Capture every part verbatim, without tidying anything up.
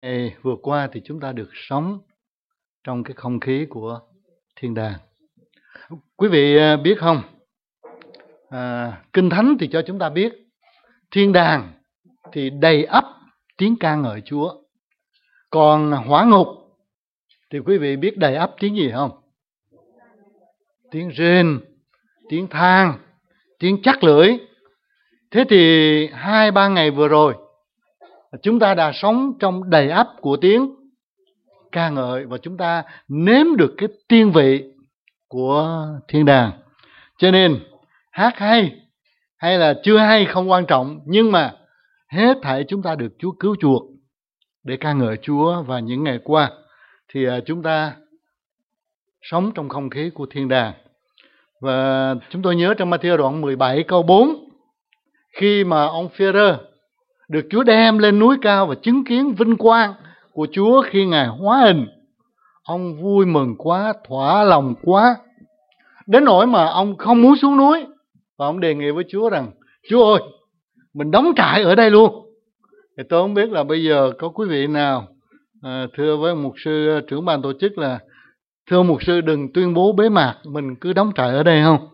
Ngày vừa qua thì chúng ta được sống trong cái không khí của thiên đàng. Quý vị biết không, à, Kinh Thánh thì cho chúng ta biết thiên đàng thì đầy ắp tiếng ca ngợi Chúa. Còn hỏa ngục thì quý vị biết đầy ắp tiếng gì không? Tiếng rên, tiếng than, tiếng chắc lưỡi. Thế thì hai ba ngày vừa rồi chúng ta đã sống trong đầy ắp của tiếng ca ngợi và chúng ta nếm được cái tiên vị của thiên đàng. Cho nên hát hay hay là chưa hay không quan trọng, nhưng mà hết thảy chúng ta được Chúa cứu chuộc để ca ngợi Chúa. Và những ngày qua thì chúng ta sống trong không khí của thiên đàng. Và chúng tôi nhớ trong Ma-thi-ơ đoạn mười bảy câu bốn, khi mà ông Phê-rơ được Chúa đem lên núi cao và chứng kiến vinh quang của Chúa khi Ngài hóa hình, ông vui mừng quá, thỏa lòng quá, đến nỗi mà ông không muốn xuống núi. Và ông đề nghị với Chúa rằng: Chúa ơi, mình đóng trại ở đây luôn. Thì tôi không biết là bây giờ có quý vị nào à, thưa với mục sư trưởng ban tổ chức là: thưa mục sư, đừng tuyên bố bế mạc, mình cứ đóng trại ở đây không?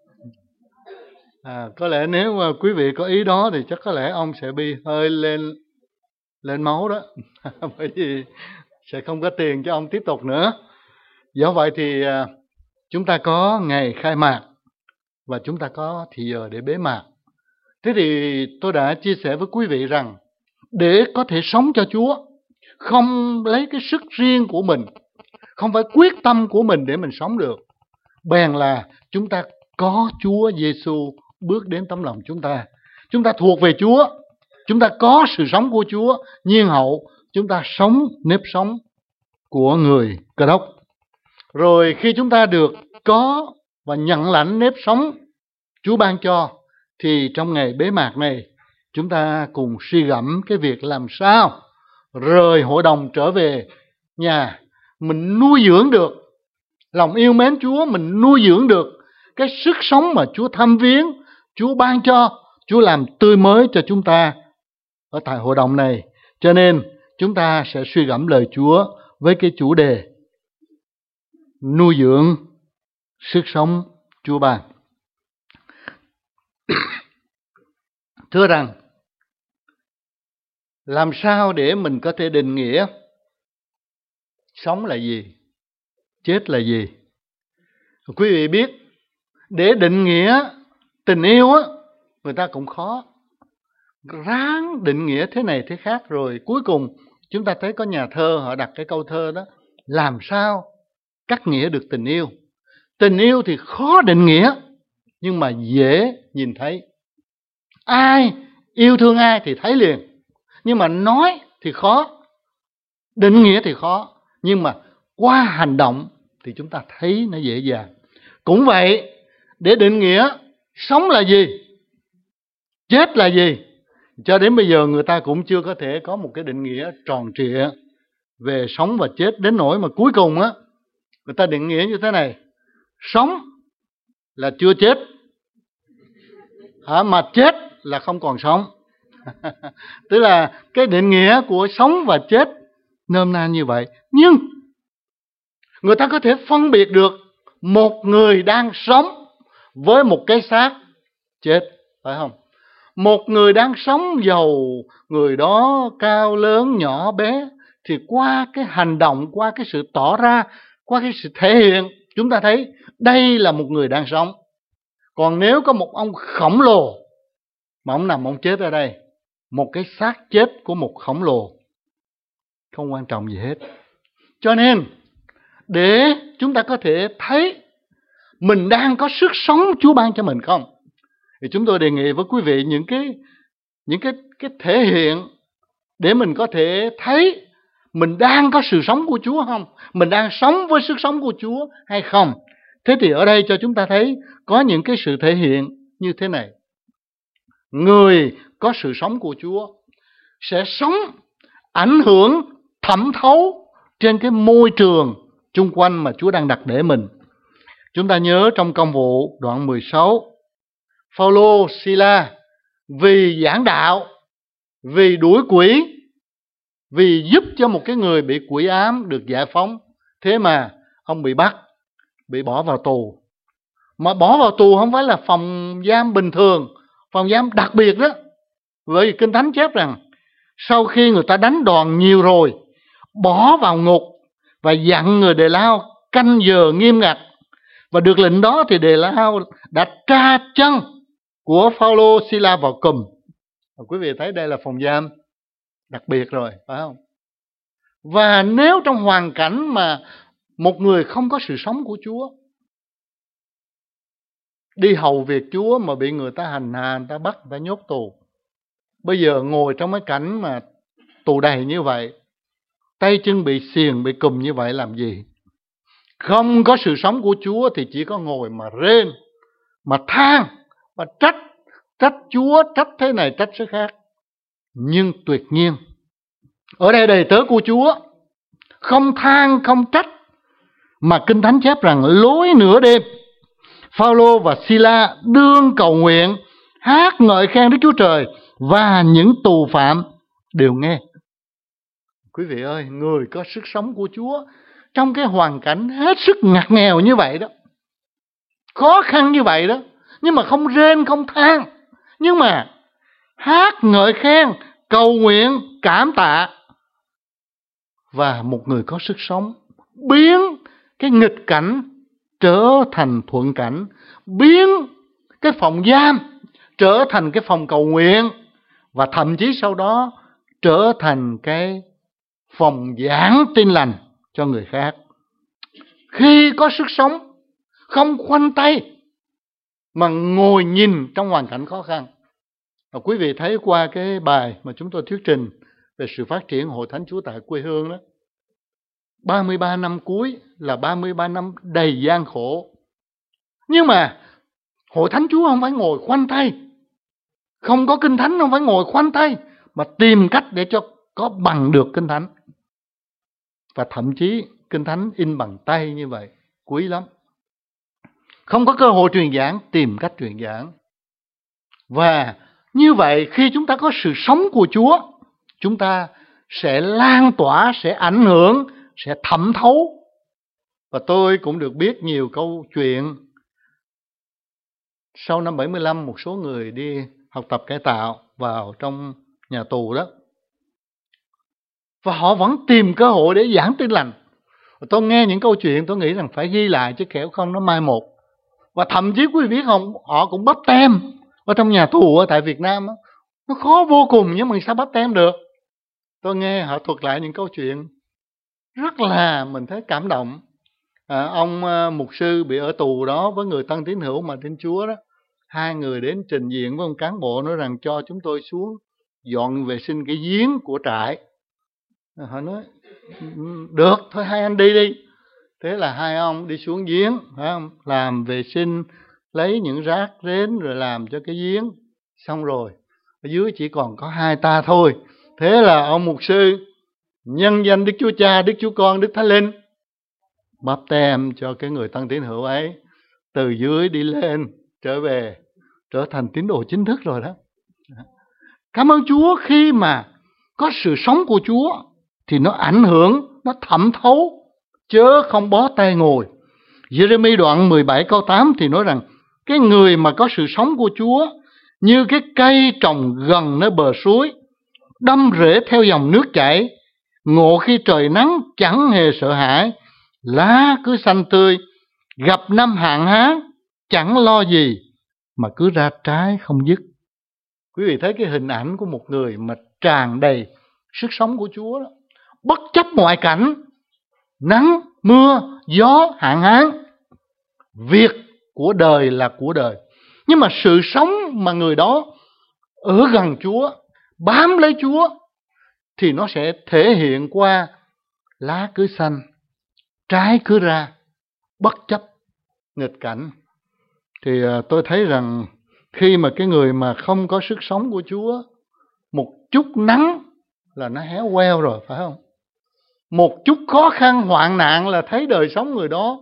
À, có lẽ nếu mà quý vị có ý đó thì chắc có lẽ ông sẽ bị hơi lên lên máu đó. Bởi vì sẽ không có tiền cho ông tiếp tục nữa. Do vậy thì à, chúng ta có ngày khai mạc và chúng ta có thì giờ để bế mạc. Thế thì tôi đã chia sẻ với quý vị rằng để có thể sống cho Chúa, không lấy cái sức riêng của mình, không phải quyết tâm của mình để mình sống được, bèn là chúng ta có Chúa Giêsu bước đến tấm lòng chúng ta. Chúng ta thuộc về Chúa, chúng ta có sự sống của Chúa, nhiên hậu chúng ta sống nếp sống của người Cơ Đốc. Rồi khi chúng ta được có và nhận lãnh nếp sống Chúa ban cho, thì trong ngày bế mạc này chúng ta cùng suy gẫm cái việc làm sao rời hội đồng trở về nhà, mình nuôi dưỡng được lòng yêu mến Chúa, mình nuôi dưỡng được cái sức sống mà Chúa thăm viếng, Chúa ban cho, Chúa làm tươi mới cho chúng ta ở tại hội đồng này. Cho nên chúng ta sẽ suy gẫm lời Chúa với cái chủ đề nuôi dưỡng sức sống Chúa ban. Thưa rằng, làm sao để mình có thể định nghĩa sống là gì, chết là gì? Quý vị biết, để định nghĩa tình yêu á, người ta cũng khó. Ráng định nghĩa thế này thế khác, rồi cuối cùng chúng ta thấy có nhà thơ họ đặt cái câu thơ đó: làm sao cắt nghĩa được tình yêu? Tình yêu thì khó định nghĩa, nhưng mà dễ nhìn thấy. Ai yêu thương ai thì thấy liền, nhưng mà nói thì khó, định nghĩa thì khó, nhưng mà qua hành động thì chúng ta thấy nó dễ dàng. Cũng vậy, để định nghĩa sống là gì, chết là gì, cho đến bây giờ người ta cũng chưa có thể có một cái định nghĩa tròn trịa về sống và chết, đến nỗi mà cuối cùng á, người ta định nghĩa như thế này: sống là chưa chết, à, mà chết là không còn sống. Tức là cái định nghĩa của sống và chết nôm na như vậy. Nhưng người ta có thể phân biệt được một người đang sống với một cái xác chết, phải không? Một người đang sống, giàu người đó cao lớn nhỏ bé, thì qua cái hành động, qua cái sự tỏ ra, qua cái sự thể hiện, chúng ta thấy đây là một người đang sống. Còn nếu có một ông khổng lồ mà ông nằm ông chết ở đây, một cái xác chết của một khổng lồ, không quan trọng gì hết. Cho nên để chúng ta có thể thấy mình đang có sức sống Chúa ban cho mình không, thì chúng tôi đề nghị với quý vị những cái những cái cái thể hiện để mình có thể thấy mình đang có sự sống của Chúa không, mình đang sống với sức sống của Chúa hay không. Thế thì ở đây cho chúng ta thấy có những cái sự thể hiện như thế này. Người có sự sống của Chúa sẽ sống ảnh hưởng thẩm thấu trên cái môi trường chung quanh mà Chúa đang đặt để mình. Chúng ta nhớ trong Công vụ đoạn mười sáu, Phao-lô, Si-la vì giảng đạo, vì đuổi quỷ, vì giúp cho một cái người bị quỷ ám được giải phóng. Thế mà ông bị bắt, bị bỏ vào tù. Mà bỏ vào tù không phải là phòng giam bình thường, phòng giam đặc biệt đó. Bởi vì Kinh Thánh chép rằng sau khi người ta đánh đòn nhiều rồi, bỏ vào ngục và dặn người Đề Lao canh giờ nghiêm ngặt. Và được lệnh đó thì Đề Lao đã tra chân của Phao-lô Si-la vào cùm. Quý vị thấy đây là phòng giam đặc biệt rồi, phải không? Và nếu trong hoàn cảnh mà một người không có sự sống của Chúa, đi hầu việc Chúa mà bị người ta hành hạ, người ta bắt, người ta nhốt tù, bây giờ ngồi trong cái cảnh mà tù đầy như vậy, tay chân bị xiềng, bị cùm như vậy làm gì? Không có sự sống của Chúa thì chỉ có ngồi mà rên, mà than, mà trách, trách Chúa, trách thế này, trách thế khác. Nhưng tuyệt nhiên, ở đây đầy tớ của Chúa không than, không trách, mà Kinh Thánh chép rằng lối nửa đêm, Phao-lô và Si-la đương cầu nguyện, hát ngợi khen Đức Chúa Trời, và những tù phạm đều nghe. Quý vị ơi, người có sức sống của Chúa trong cái hoàn cảnh hết sức ngặt nghèo như vậy đó, khó khăn như vậy đó, nhưng mà không rên, không than, nhưng mà hát ngợi khen, cầu nguyện, cảm tạ. Và một người có sức sống biến cái nghịch cảnh trở thành thuận cảnh, biến cái phòng giam trở thành cái phòng cầu nguyện, và thậm chí sau đó trở thành cái phòng giảng tin lành cho người khác. Khi có sức sống, không khoanh tay mà ngồi nhìn trong hoàn cảnh khó khăn. Và quý vị thấy qua cái bài mà chúng tôi thuyết trình về sự phát triển Hội Thánh Chúa tại quê hương đó, ba mươi ba năm cuối là ba mươi ba năm đầy gian khổ. Nhưng mà Hội Thánh Chúa không phải ngồi khoanh tay, không có Kinh Thánh không phải ngồi khoanh tay, mà tìm cách để cho có bằng được Kinh Thánh. Và thậm chí Kinh Thánh in bằng tay như vậy, quý lắm. Không có cơ hội truyền giảng, tìm cách truyền giảng. Và như vậy khi chúng ta có sự sống của Chúa, chúng ta sẽ lan tỏa, sẽ ảnh hưởng, sẽ thẩm thấu. Và tôi cũng được biết nhiều câu chuyện. Sau năm bảy mươi lăm, một số người đi học tập cải tạo vào trong nhà tù đó, và họ vẫn tìm cơ hội để giảng tin lành. Tôi nghe những câu chuyện, tôi nghĩ rằng phải ghi lại chứ kẻo không nó mai một. Và thậm chí quý vị biết không, họ cũng bắp tem ở trong nhà tù ở tại Việt Nam đó. Nó khó vô cùng, nhưng mà sao bắp tem được? Tôi nghe họ thuật lại những câu chuyện rất là mình thấy cảm động. À, ông uh, mục sư bị ở tù đó với người tân tín hữu mà tin Chúa đó, hai người đến trình diện với ông cán bộ nói rằng cho chúng tôi xuống dọn vệ sinh cái giếng của trại. Họ nói được, thôi hai anh đi đi. Thế là hai ông đi xuống giếng, phải không? Làm vệ sinh, lấy những rác rến rồi làm cho cái giếng. Xong rồi, ở dưới chỉ còn có hai ta thôi. Thế là ông mục sư nhân danh Đức Chúa Cha, Đức Chúa Con, Đức Thánh Linh báp tem cho cái người tân tín hữu ấy, từ dưới đi lên trở về, trở thành tín đồ chính thức rồi đó. Cảm ơn Chúa, khi mà có sự sống của Chúa thì nó ảnh hưởng, nó thẩm thấu, chớ không bó tay ngồi. Giê-rê-mi đoạn mười bảy câu tám thì nói rằng cái người mà có sự sống của Chúa như cái cây trồng gần nơi bờ suối, đâm rễ theo dòng nước chảy, ngộ khi trời nắng chẳng hề sợ hãi, lá cứ xanh tươi, gặp năm hạn hán chẳng lo gì, mà cứ ra trái không dứt. Quý vị thấy cái hình ảnh của một người mà tràn đầy sức sống của Chúa đó, bất chấp ngoại cảnh, nắng, mưa, gió, hạn hán. Việc của đời là của đời, nhưng mà sự sống mà người đó ở gần Chúa, bám lấy Chúa, thì nó sẽ thể hiện qua lá cứ xanh, trái cứ ra, bất chấp nghịch cảnh. Thì tôi thấy rằng khi mà cái người mà không có sức sống của Chúa, một chút nắng là nó héo queo rồi, phải không? Một chút khó khăn hoạn nạn là thấy đời sống người đó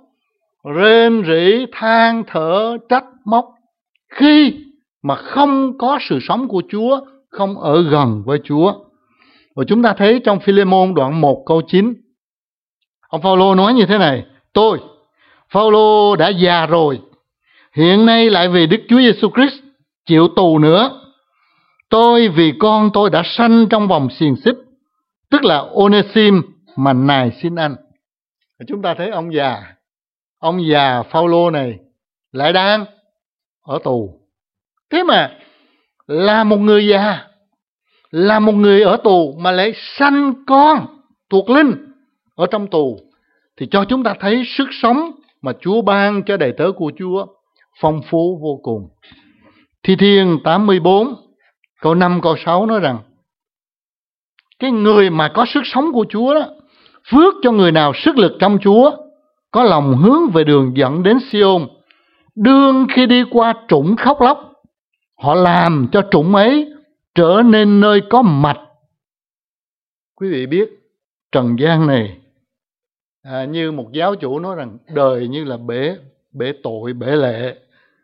rên rỉ, than thở, trách móc. Khi mà không có sự sống của Chúa, không ở gần với Chúa. Và chúng ta thấy trong Phi-lê-môn đoạn một câu chín, ông Phao-lô nói như thế này: tôi, Phao-lô đã già rồi, hiện nay lại vì Đức Chúa Giêsu Christ chịu tù nữa. Tôi vì con tôi đã sanh trong vòng xiềng xích, tức là Onê-sim mà nài xin anh. Chúng ta thấy ông già, ông già Phao-lô này lại đang ở tù. Thế mà là một người già, là một người ở tù mà lại sanh con thuộc linh ở trong tù, thì cho chúng ta thấy sức sống mà Chúa ban cho đầy tớ của Chúa phong phú vô cùng. Thi Thiên tám mươi bốn câu năm câu sáu nói rằng cái người mà có sức sống của Chúa đó, phước cho người nào sức lực trong Chúa, có lòng hướng về đường dẫn đến Siôn. Đương khi đi qua trũng khóc lóc, họ làm cho trũng ấy trở nên nơi có mạch. Quý vị biết trần gian này, à, như một giáo chủ nói rằng đời như là bể bể tội, bể lệ.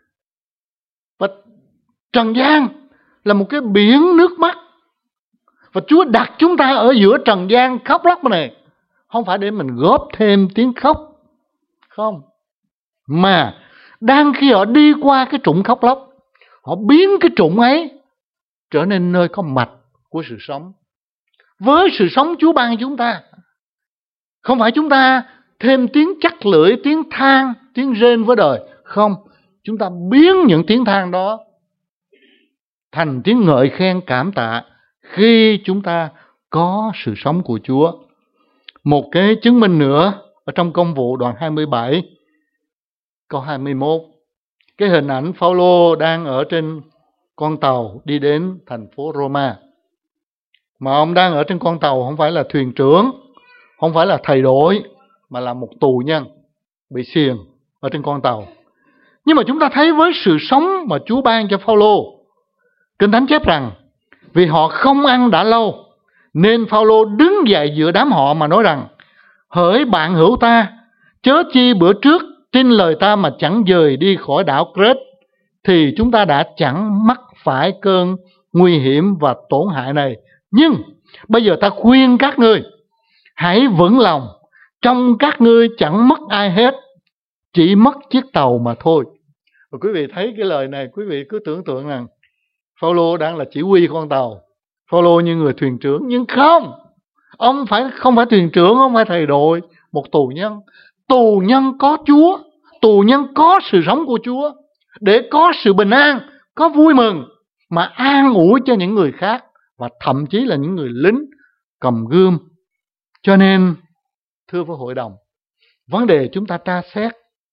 Và trần gian là một cái biển nước mắt, và Chúa đặt chúng ta ở giữa trần gian khóc lóc này, không phải để mình góp thêm tiếng khóc, không, mà đang khi họ đi qua cái trũng khóc lóc, họ biến cái trũng ấy trở nên nơi có mạch của sự sống. Với sự sống Chúa ban chúng ta, không phải chúng ta thêm tiếng chắc lưỡi, tiếng than, tiếng rên với đời. Không, chúng ta biến những tiếng than đó thành tiếng ngợi khen cảm tạ khi chúng ta có sự sống của Chúa. Một cái chứng minh nữa ở trong Công vụ đoạn hai mươi bảy câu hai mươi mốt, cái hình ảnh Phao-lô đang ở trên con tàu đi đến thành phố Roma. Mà ông đang ở trên con tàu không phải là thuyền trưởng, không phải là thầy đội, mà là một tù nhân bị xiềng ở trên con tàu. Nhưng mà chúng ta thấy với sự sống mà Chúa ban cho Phao-lô, Kinh Thánh chép rằng vì họ không ăn đã lâu, nên Phao-lô đứng dậy giữa đám họ mà nói rằng: hỡi bạn hữu ta, chớ chi bữa trước tin lời ta mà chẳng dời đi khỏi đảo Crết, thì chúng ta đã chẳng mắc phải cơn nguy hiểm và tổn hại này. Nhưng bây giờ ta khuyên các ngươi, hãy vững lòng, trong các ngươi chẳng mất ai hết, chỉ mất chiếc tàu mà thôi. Và quý vị thấy cái lời này, quý vị cứ tưởng tượng rằng Phao-lô đang là chỉ huy con tàu, Phao-lô như người thuyền trưởng, nhưng không, ông phải không phải thuyền trưởng, không phải thầy đội, một tù nhân. Tù nhân có Chúa, tù nhân có sự sống của Chúa, để có sự bình an, có vui mừng, mà an ủi cho những người khác, và thậm chí là những người lính cầm gươm. Cho nên, thưa với hội đồng, vấn đề chúng ta tra xét,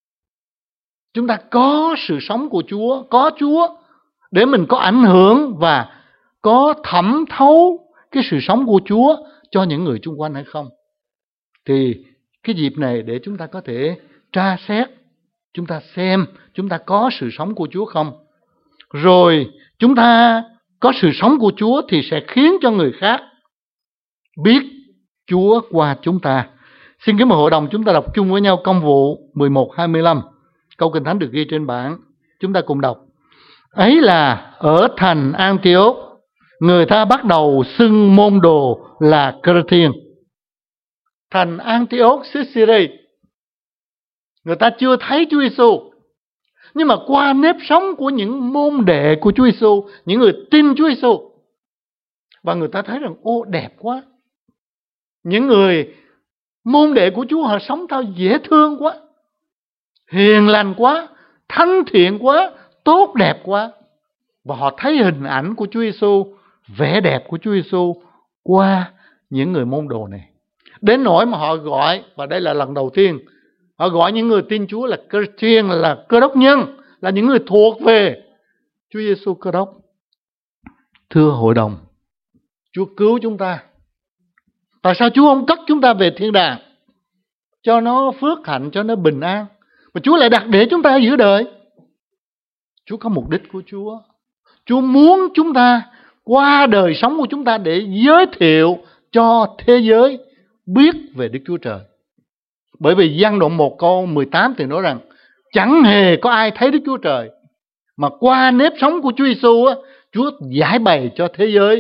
chúng ta có sự sống của Chúa, có Chúa, để mình có ảnh hưởng và có thẩm thấu cái sự sống của Chúa cho những người xung quanh hay không. Thì cái dịp này để chúng ta có thể tra xét, chúng ta xem chúng ta có sự sống của Chúa không. Rồi chúng ta có sự sống của Chúa thì sẽ khiến cho người khác biết Chúa qua chúng ta. Xin kính mời hội đồng chúng ta đọc chung với nhau Công vụ mười một hai mươi lăm. Câu Kinh Thánh được ghi trên bảng. Chúng ta cùng đọc. Ấy là ở thành Antioch, người ta bắt đầu xưng môn đồ là Cơ-rê-thiên. Thành Antioch xứ Sy-ry, người ta chưa thấy Chúa Giêsu, nhưng mà qua nếp sống của những môn đệ của Chúa Giêsu, những người tin Chúa Giêsu, và người ta thấy rằng ô đẹp quá, những người môn đệ của Chúa họ sống tao dễ thương quá, hiền lành quá, thánh thiện quá, tốt đẹp quá. Và họ thấy hình ảnh của Chúa Giêsu, vẻ đẹp của Chúa Giêsu qua những người môn đồ này. Đến nỗi mà họ gọi, và đây là lần đầu tiên, họ gọi những người tin Chúa là Cơ-rê-thiên, là Cơ Đốc nhân, là những người thuộc về Chúa Giêsu Cơ Đốc. Thưa hội đồng, Chúa cứu chúng ta. Tại sao Chúa không cất chúng ta về thiên đàng cho nó phước hạnh, cho nó bình an, mà Chúa lại đặt để chúng ta ở giữa đời? Chúa có mục đích của Chúa. Chúa muốn chúng ta qua đời sống của chúng ta để giới thiệu cho thế giới biết về Đức Chúa Trời. Bởi vì Giăng đoạn một câu mười tám thì nói rằng chẳng hề có ai thấy Đức Chúa Trời, mà qua nếp sống của Chúa Giêsu, Chúa giải bày cho thế giới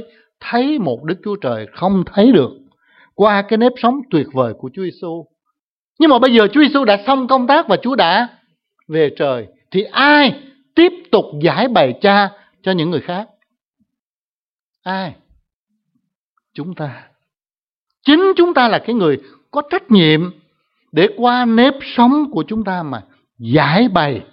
thấy một Đức Chúa Trời không thấy được qua cái nếp sống tuyệt vời của Chúa Giêsu. Nhưng mà bây giờ Chúa Giêsu đã xong công tác và Chúa đã về trời, thì ai tiếp tục giải bày Cha cho những người khác? Ai? Chúng ta. Chính chúng ta là cái người có trách nhiệm để qua nếp sống của chúng ta mà giải bày,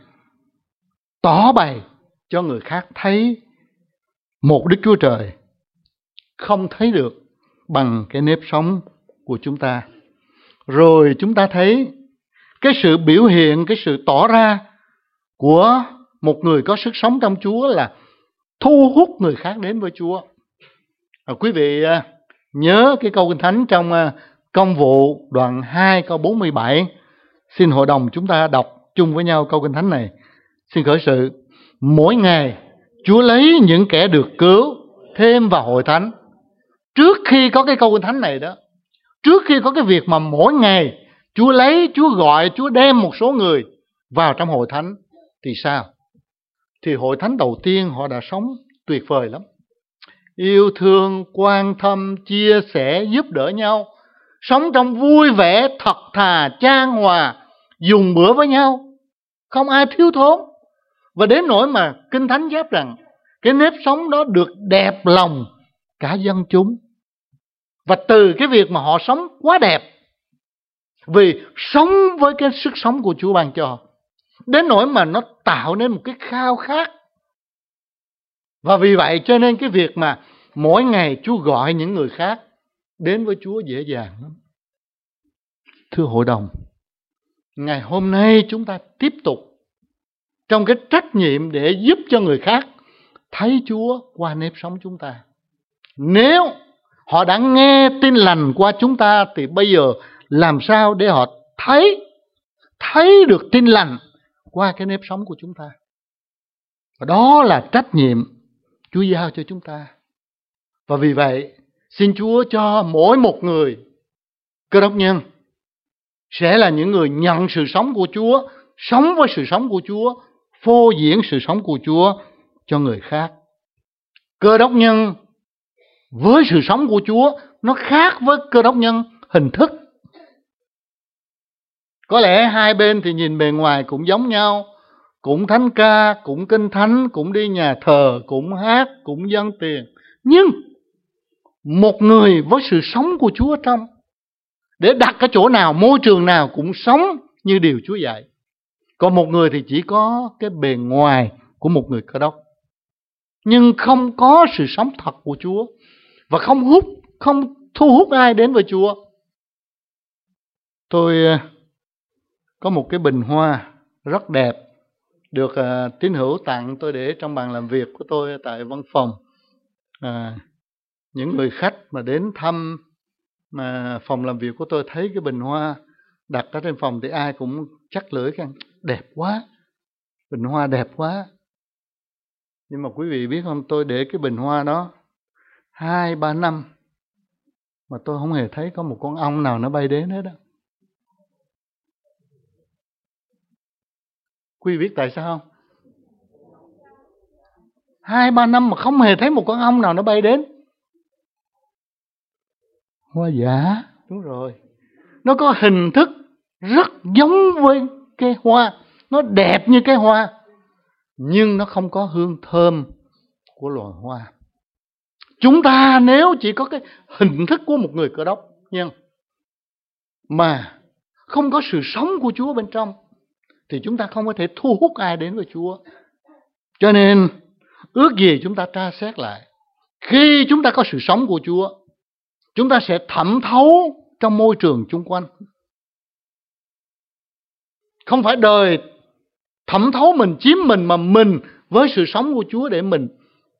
tỏ bày cho người khác thấy một Đức Chúa Trời không thấy được bằng cái nếp sống của chúng ta. Rồi chúng ta thấy cái sự biểu hiện, cái sự tỏ ra của một người có sức sống trong Chúa là thu hút người khác đến với Chúa. À, quý vị nhớ cái câu Kinh Thánh trong Công vụ đoạn hai câu bốn mươi bảy. Xin hội đồng chúng ta đọc chung với nhau câu Kinh Thánh này. Xin khởi sự. Mỗi ngày Chúa lấy những kẻ được cứu thêm vào hội thánh. Trước khi có cái câu Kinh Thánh này đó, trước khi có cái việc mà mỗi ngày Chúa lấy, Chúa gọi, Chúa đem một số người vào trong hội thánh, thì sao? Thì hội thánh đầu tiên họ đã sống tuyệt vời lắm. Yêu thương, quan tâm, chia sẻ, giúp đỡ nhau, sống trong vui vẻ, thật thà, chan hòa, dùng bữa với nhau, không ai thiếu thốn. Và đến nỗi mà Kinh Thánh chép rằng cái nếp sống đó được đẹp lòng cả dân chúng. Và từ cái việc mà họ sống quá đẹp, vì sống với cái sức sống của Chúa ban cho, đến nỗi mà nó tạo nên một cái khao khát. Và vì vậy cho nên cái việc mà mỗi ngày Chúa gọi những người khác đến với Chúa dễ dàng lắm. Thưa hội đồng, ngày hôm nay chúng ta tiếp tục trong cái trách nhiệm để giúp cho người khác thấy Chúa qua nếp sống chúng ta. Nếu họ đã nghe tin lành qua chúng ta, thì bây giờ làm sao để họ thấy thấy được tin lành qua cái nếp sống của chúng ta? Và đó là trách nhiệm Chúa giao cho chúng ta. Và vì vậy, xin Chúa cho mỗi một người Cơ Đốc nhân sẽ là những người nhận sự sống của Chúa, sống với sự sống của Chúa, phô diễn sự sống của Chúa cho người khác. Cơ Đốc nhân với sự sống của Chúa nó khác với Cơ Đốc nhân hình thức. Có lẽ hai bên thì nhìn bề ngoài cũng giống nhau, cũng thánh ca, cũng kinh thánh, cũng đi nhà thờ, cũng hát, cũng dâng tiền. Nhưng một người với sự sống của Chúa trong, để đặt cái chỗ nào, môi trường nào cũng sống như điều Chúa dạy. Còn một người thì chỉ có cái bề ngoài của một người Cơ Đốc, nhưng không có sự sống thật của Chúa, và không hút, không thu hút ai đến với Chúa. Tôi có một cái bình hoa rất đẹp, được uh, tín hữu tặng tôi để trong bàn làm việc của tôi tại văn phòng. À, những người khách mà đến thăm mà phòng làm việc của tôi thấy cái bình hoa đặt ở trên phòng thì ai cũng chắc lưỡi khen đẹp quá, bình hoa đẹp quá. Nhưng mà quý vị biết không, tôi để cái bình hoa đó hai ba năm mà tôi không hề thấy có một con ong nào nó bay đến hết đó. Quý vị biết tại sao không? Hai ba năm mà không hề thấy một con ong nào nó bay đến. Hoa giả, đúng rồi. Nó có hình thức rất giống với cái hoa, nó đẹp như cái hoa, nhưng nó không có hương thơm của loài hoa. Chúng ta nếu chỉ có cái hình thức của một người Cơ Đốc nhân mà không có sự sống của Chúa bên trong, thì chúng ta không có thể thu hút ai đến với Chúa. Cho nên ước gì chúng ta tra xét lại. Khi chúng ta có sự sống của Chúa, chúng ta sẽ thẩm thấu trong môi trường chung quanh. Không phải đời thẩm thấu mình, chiếm mình, mà mình với sự sống của Chúa để mình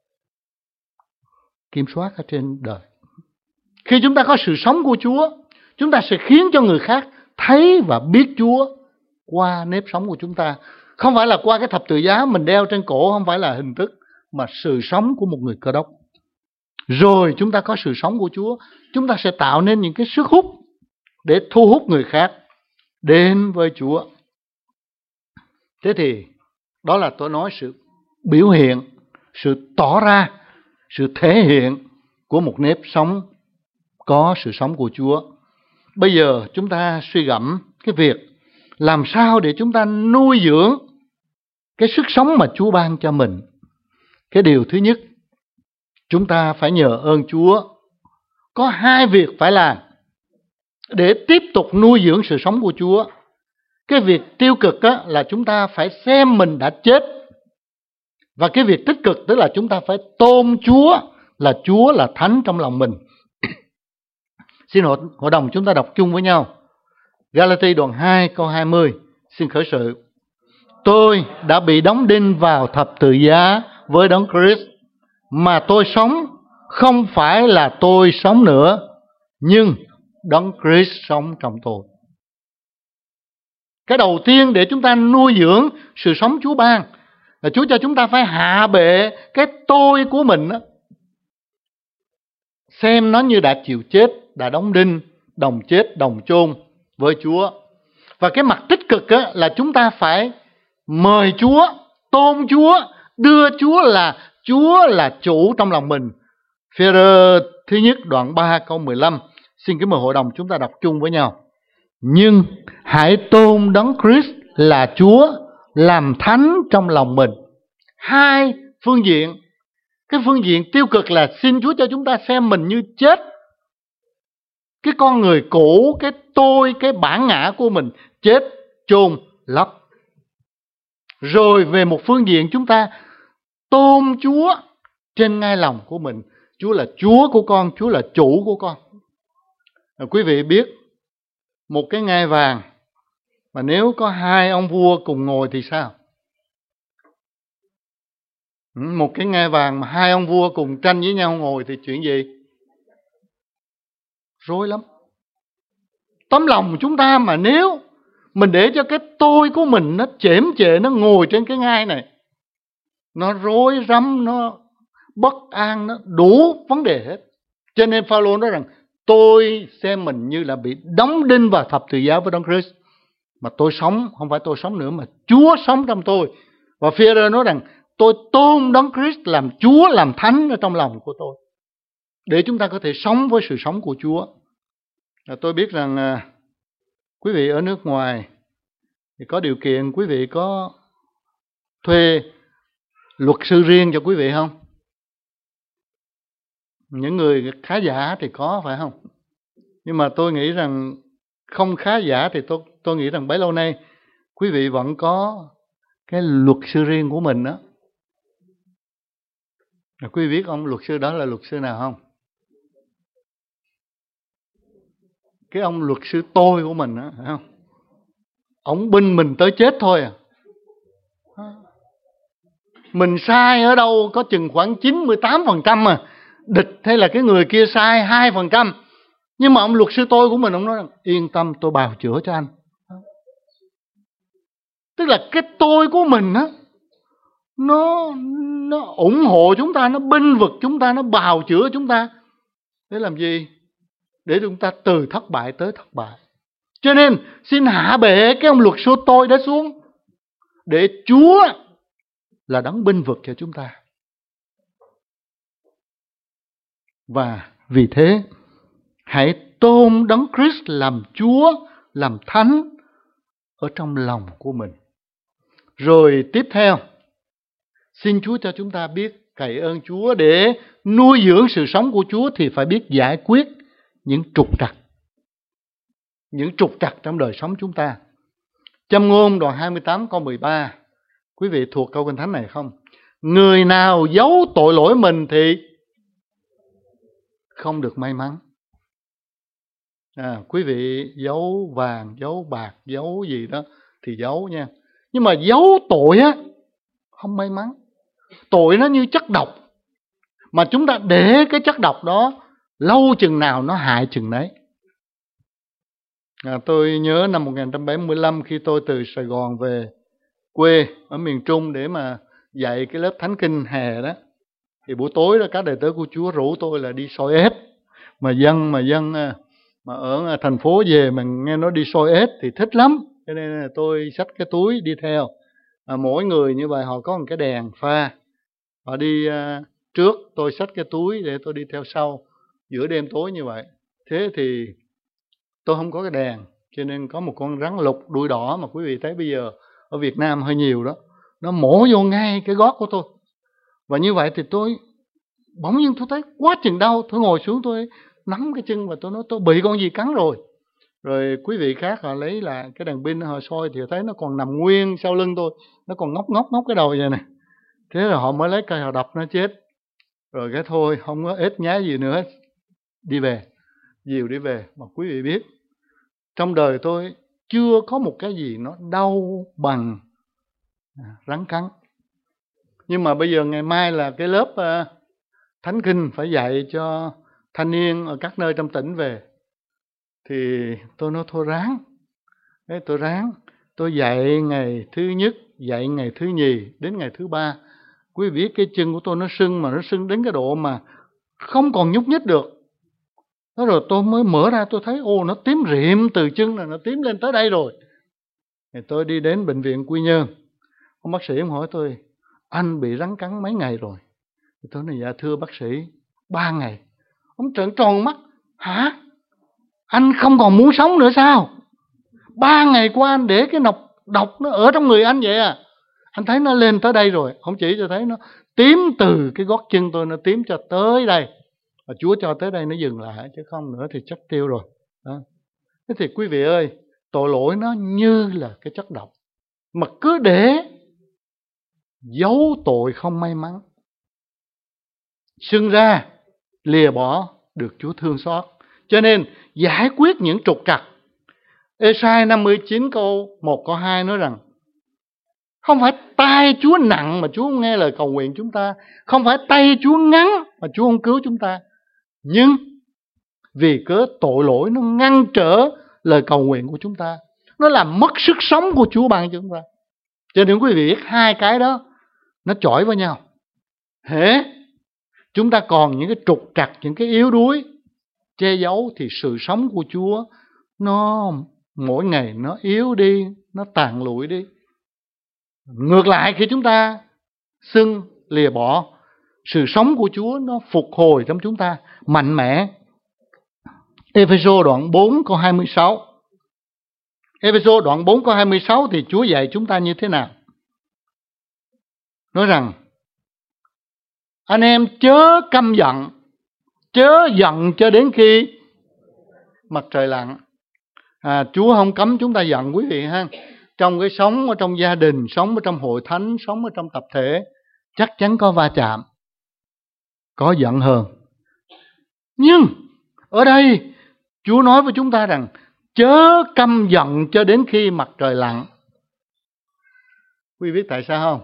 kiểm soát ở trên đời. Khi chúng ta có sự sống của Chúa, chúng ta sẽ khiến cho người khác thấy và biết Chúa qua nếp sống của chúng ta. Không phải là qua cái thập tự giá mình đeo trên cổ, không phải là hình thức, mà sự sống của một người Cơ Đốc. Rồi chúng ta có sự sống của Chúa, chúng ta sẽ tạo nên những cái sức hút để thu hút người khác đến với Chúa. Thế thì đó là tôi nói sự biểu hiện, sự tỏ ra, sự thể hiện của một nếp sống có sự sống của Chúa. Bây giờ chúng ta suy gẫm cái việc làm sao để chúng ta nuôi dưỡng cái sức sống mà Chúa ban cho mình. Cái điều thứ nhất, chúng ta phải nhờ ơn Chúa. Có hai việc phải làm để tiếp tục nuôi dưỡng sự sống của Chúa. Cái việc tiêu cực á, là chúng ta phải xem mình đã chết. Và cái việc tích cực tức là chúng ta phải tôn Chúa là Chúa là Thánh trong lòng mình. Xin hội, hội đồng chúng ta đọc chung với nhau. Galati đoạn hai câu hai mươi. Xin khởi sự. Tôi đã bị đóng đinh vào thập tự giá với Đấng Christ, mà tôi sống không phải là tôi sống nữa, nhưng Đấng Christ sống trong tôi. Cái đầu tiên để chúng ta nuôi dưỡng sự sống Chúa ban là Chúa cho chúng ta phải hạ bệ cái tôi của mình đó. Xem nó như đã chịu chết, đã đóng đinh, đồng chết, đồng chôn với Chúa. Và cái mặt tích cực á, là chúng ta phải mời Chúa, tôn Chúa, đưa Chúa là Chúa là chủ trong lòng mình. Phê-rơ thứ nhất đoạn ba câu mười lăm. Xin kính mời hội đồng chúng ta đọc chung với nhau. Nhưng hãy tôn Đấng Christ là Chúa, làm thánh trong lòng mình. Hai phương diện. Cái phương diện tiêu cực là xin Chúa cho chúng ta xem mình như chết. Cái con người cũ, cái tôi, cái bản ngã của mình chết, chôn, lấp. Rồi về một phương diện chúng ta tôn Chúa trên ngai lòng của mình. Chúa là Chúa của con, Chúa là chủ của con. À, quý vị biết một cái ngai vàng mà nếu có hai ông vua cùng ngồi thì sao? Một cái ngai vàng mà hai ông vua cùng tranh với nhau ngồi thì chuyện gì? Rối lắm. Tấm lòng chúng ta mà nếu mình để cho cái tôi của mình nó chễm chệ, nó ngồi trên cái ngai này, nó rối rắm, nó bất an, nó đủ vấn đề hết. Cho nên Phaolô nói rằng tôi xem mình như là bị đóng đinh vào thập tự giá với Đấng Christ, mà tôi sống không phải tôi sống nữa mà Chúa sống trong tôi. Và Phê-rơ nói rằng tôi tôn Đấng Christ làm Chúa, làm Thánh ở trong lòng của tôi, để chúng ta có thể sống với sự sống của Chúa. À, tôi biết rằng à, quý vị ở nước ngoài thì có điều kiện, quý vị có thuê luật sư riêng cho quý vị không? Những người khá giả thì có, phải không? Nhưng mà tôi nghĩ rằng không khá giả thì tôi, tôi nghĩ rằng bấy lâu nay quý vị vẫn có cái luật sư riêng của mình đó. À, quý vị biết ông luật sư đó là luật sư nào không? Cái ông luật sư tôi của mình đó, phải không? Ông binh mình tới chết thôi à. Mình sai ở đâu có chừng khoảng chín mươi tám phần trăm mà. Địch hay là cái người kia sai hai phần trăm. Nhưng mà ông luật sư tôi của mình, ông nói rằng yên tâm tôi bào chữa cho anh. Tức là cái tôi của mình á, nó, nó ủng hộ chúng ta, nó bênh vực chúng ta, nó bào chữa chúng ta. Để làm gì? Để chúng ta từ thất bại tới thất bại. Cho nên xin hạ bệ cái ông luật sư tôi đã xuống, để Chúa là đấng bênh vực cho chúng ta. Và vì thế hãy tôn Đấng Christ làm Chúa, làm Thánh ở trong lòng của mình. Rồi tiếp theo, xin Chúa cho chúng ta biết cậy ơn Chúa. Để nuôi dưỡng sự sống của Chúa thì phải biết giải quyết những trục trặc. Những trục trặc trong đời sống chúng ta. Châm ngôn đoạn hai mươi tám câu mười ba. Quý vị thuộc câu Kinh Thánh này không? Người nào giấu tội lỗi mình thì không được may mắn. À, quý vị giấu vàng, giấu bạc, giấu gì đó thì giấu nha. Nhưng mà giấu tội á, không may mắn. Tội nó như chất độc. Mà chúng ta để cái chất độc đó lâu chừng nào nó hại chừng đấy. À, tôi nhớ năm một nghìn chín trăm bảy mươi lăm khi tôi từ Sài Gòn về quê ở miền Trung để mà dạy cái lớp Thánh Kinh hè đó. Thì buổi tối đó các đệ tử của Chúa rủ tôi là đi soi ếch. Mà dân mà dân mà ở thành phố về mà nghe nói đi soi ếch thì thích lắm. Cho nên là tôi xách cái túi đi theo. À, mỗi người như vậy họ có một cái đèn pha. Họ đi trước, tôi xách cái túi để tôi đi theo sau giữa đêm tối như vậy. Thế thì tôi không có cái đèn, cho nên có một con rắn lục đuôi đỏ mà quý vị thấy bây giờ ở Việt Nam hơi nhiều đó, nó mổ vô ngay cái gót của tôi. Và như vậy thì tôi bỗng nhiên tôi thấy quá chừng đau, tôi ngồi xuống tôi nắm cái chân và tôi nói tôi bị con gì cắn rồi. Rồi quý vị khác họ lấy là cái đèn pin họ soi thì thấy nó còn nằm nguyên sau lưng tôi, nó còn ngóc ngóc ngóc cái đầu vậy này. Thế là họ mới lấy cây họ đập nó chết. Rồi cái thôi, không có ếch nhái gì nữa, đi về, dìu đi về. Mà quý vị biết, trong đời tôi chưa có một cái gì nó đau bằng rắn cắn. Nhưng mà bây giờ ngày mai là cái lớp uh, Thánh Kinh phải dạy cho thanh niên ở các nơi trong tỉnh về. Thì tôi nói thôi ráng. Thế tôi ráng. Tôi dạy ngày thứ nhất, dạy ngày thứ nhì, đến ngày thứ ba. Quý vị biết cái chân của tôi nó sưng, mà nó sưng đến cái độ mà không còn nhúc nhích được. Đó rồi tôi mới mở ra tôi thấy ô nó tím rịm từ chân là nó tím lên tới đây rồi. Thì tôi đi đến bệnh viện Quy Nhơn. Ông bác sĩ ông hỏi tôi, anh bị rắn cắn mấy ngày rồi? Thì tôi nói dạ thưa bác sĩ, ba ngày. Ông trợn tròn mắt, hả? Anh không còn muốn sống nữa sao? Ba ngày qua anh để cái nọc độc nó ở trong người anh vậy à? Anh thấy nó lên tới đây rồi. Ông chỉ cho thấy nó tím từ cái gót chân tôi, nó tím cho tới đây. Và Chúa cho tới đây nó dừng lại, chứ không nữa thì chắc tiêu rồi. Đó. Thế thì quý vị ơi, tội lỗi nó như là cái chất độc, mà cứ để giấu tội không may mắn, xưng ra lìa bỏ được Chúa thương xót. Cho nên giải quyết những trục trặc. Ê-sai năm mươi chín câu một câu hai nói rằng không phải tay Chúa nặng mà Chúa không nghe lời cầu nguyện chúng ta, không phải tay Chúa ngắn mà Chúa không cứu chúng ta, nhưng vì cớ tội lỗi nó ngăn trở lời cầu nguyện của chúng ta, nó làm mất sức sống của Chúa ban cho chúng ta. Cho nên quý vị biết hai cái đó nó chọi với nhau. Hễ chúng ta còn những cái trục trặc, những cái yếu đuối che giấu, thì sự sống của Chúa nó mỗi ngày nó yếu đi, nó tàn lụi đi. Ngược lại, khi chúng ta xưng lìa bỏ, sự sống của Chúa nó phục hồi trong chúng ta mạnh mẽ. Ê-phê-sô đoạn bốn câu hai mươi sáu. Ê-phê-sô đoạn bốn câu hai mươi sáu thì Chúa dạy chúng ta như thế nào? Nói rằng anh em chớ căm giận, chớ giận cho đến khi mặt trời lặn. À, Chúa không cấm chúng ta giận quý vị ha. Trong cái sống ở trong gia đình, sống ở trong hội thánh, sống ở trong tập thể, chắc chắn có va chạm, có giận hờn. Nhưng ở đây Chúa nói với chúng ta rằng chớ căm giận cho đến khi mặt trời lặn. Quý vị biết tại sao không?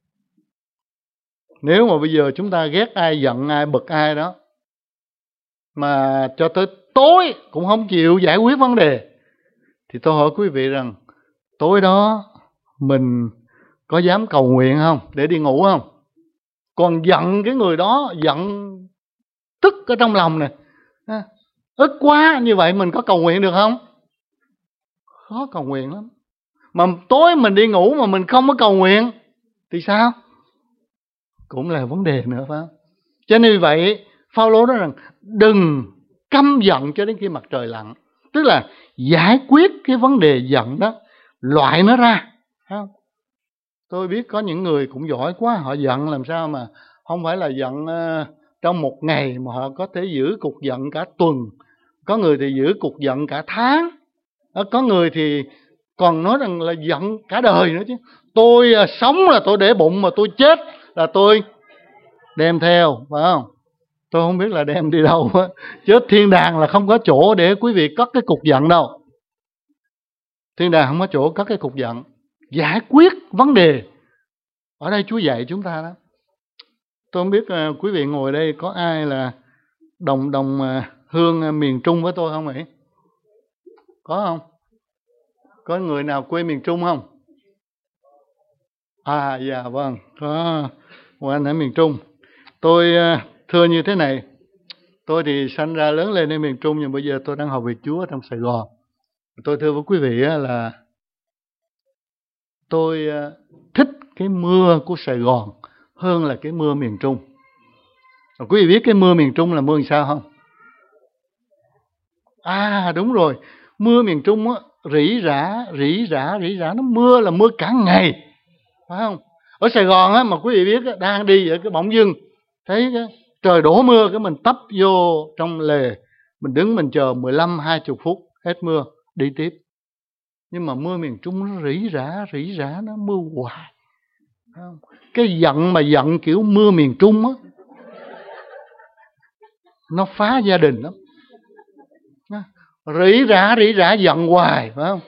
Nếu mà bây giờ chúng ta ghét ai, giận ai, bực ai đó, mà cho tới tối cũng không chịu giải quyết vấn đề, thì tôi hỏi quý vị rằng tối đó mình có dám cầu nguyện không để đi ngủ không? Còn giận cái người đó, giận tức ở trong lòng này, ức quá, như vậy mình có cầu nguyện được không? Khó cầu nguyện lắm. Mà tối mình đi ngủ mà mình không có cầu nguyện thì sao? Cũng là vấn đề nữa phải không? Cho nên vậy Phao-lô nói rằng đừng căm giận cho đến khi mặt trời lặn. Tức là giải quyết cái vấn đề giận đó, loại nó ra. Không? Tôi biết có những người cũng giỏi quá, họ giận làm sao mà không phải là giận uh, trong một ngày, mà họ có thể giữ cục giận cả tuần. Có người thì giữ cục giận cả tháng. Có người thì còn nói rằng là giận cả đời nữa chứ. Tôi uh, sống là tôi để bụng, mà tôi chết là tôi đem theo, phải không? Tôi không biết là đem đi đâu á. Chứ thiên đàng là không có chỗ để quý vị cất cái cục giận đâu. Thiên đàng không có chỗ cất cái cục giận. Giải quyết vấn đề. Ở đây Chúa dạy chúng ta đó. Tôi không biết uh, quý vị ngồi đây có ai là đồng đồng uh, hương uh, miền Trung với tôi không vậy? Có không? Có người nào quê miền Trung không? À dạ vâng, có một anh ở miền Trung. Tôi uh, thưa như thế này, tôi thì sanh ra lớn lên ở miền Trung, nhưng bây giờ tôi đang học việc Chúa ở trong Sài Gòn. Tôi thưa với quý vị là tôi thích cái mưa của Sài Gòn hơn là cái mưa miền Trung. Rồi quý vị biết cái mưa miền Trung là mưa làm sao không? À đúng rồi, mưa miền Trung á, rỉ rả, rỉ rả, rỉ rả, nó mưa là mưa cả ngày, phải không? Ở Sài Gòn á, mà quý vị biết á, đang đi ở cái bỗng dưng thấy cái trời đổ mưa, cái mình tấp vô trong lề, mình đứng mình chờ mười lăm hai mươi phút hết mưa đi tiếp. Nhưng mà mưa miền Trung nó rỉ rả, rỉ rả, nó mưa hoài. Cái giận mà giận kiểu mưa miền Trung á, nó phá gia đình lắm. Rỉ rả, rỉ rả, giận hoài, phải không?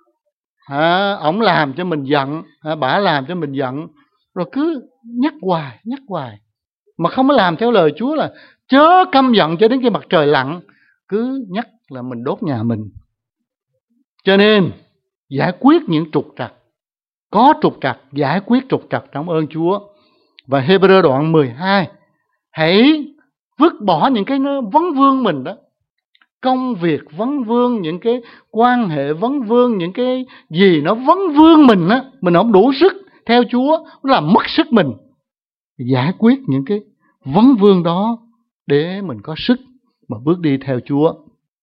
À, ổng làm cho mình giận, à, bả làm cho mình giận, rồi cứ nhắc hoài, nhắc hoài. Mà không có làm theo lời Chúa là chớ căm giận cho đến khi mặt trời lặn, cứ nhắc là mình đốt nhà mình. Cho nên giải quyết những trục trặc, có trục trặc, giải quyết trục trặc trong ơn Chúa. Và Hebrew đoạn mười hai, hãy vứt bỏ những cái nó vấn vương mình đó, công việc vấn vương, những cái quan hệ vấn vương, những cái gì nó vấn vương mình á, mình không đủ sức theo Chúa, nó làm mất sức mình. Giải quyết những cái vấn vương đó để mình có sức mà bước đi theo Chúa.